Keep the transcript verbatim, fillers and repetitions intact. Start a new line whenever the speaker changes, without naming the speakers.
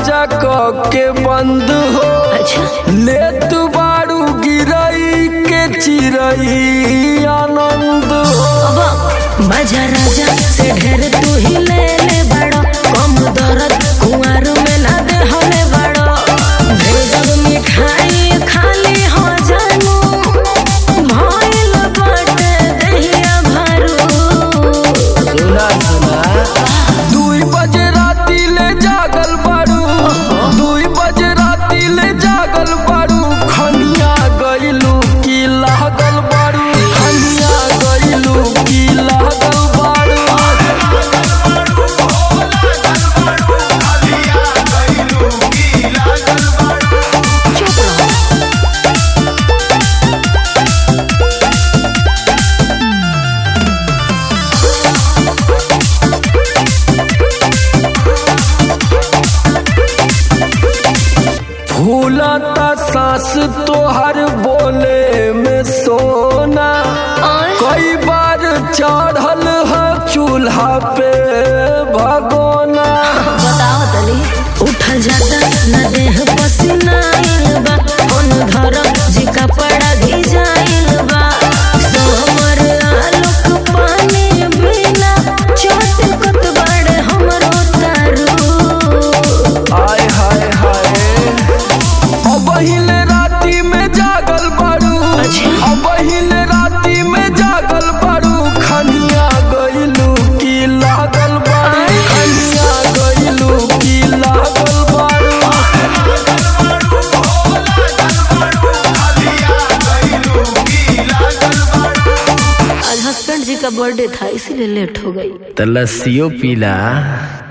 दरवाजा क के बंद हो।
अच्छा
ले तू बारू गिरई के चिरई आनंद हो।
बाजा राजा से ढेर तू ही ले ले बड़ो, कम दर्द कुंवर में ना दे होले बड़ो। भेजब मिठाई खाली हो जानू, भइल बाटे दहिया भरू।
सुना सुना दुई बजे राती ले जागल बारू, दुई बजे राती ले जागल बारू। खनिया गइलू की लागल बारू, खनिया गइलू की लागल बारू।
चुप रहो।
फूलता सांस तोहर बोले में सोना, कई बार चढ़ल है चूल्हा पे भगोना।
बताओ तली उठल जाता न देह पसीना आइल बा, कौन धरम जी कपड़ा भिजाइल बा। सोमर आलोक पानी बिना चटकत बड़े हमरो तारू।
हाय हाय हाय अब हिले राती में जागल बारू, अब हिले राती में जागल बारू। खनिया गइलू की लागल बारू, खनिया गइलू की लागल बारू।
आज हस्बैंड जी का बर्थडे था इसीलिए लेट हो गई।
तो लस्सियों पीला।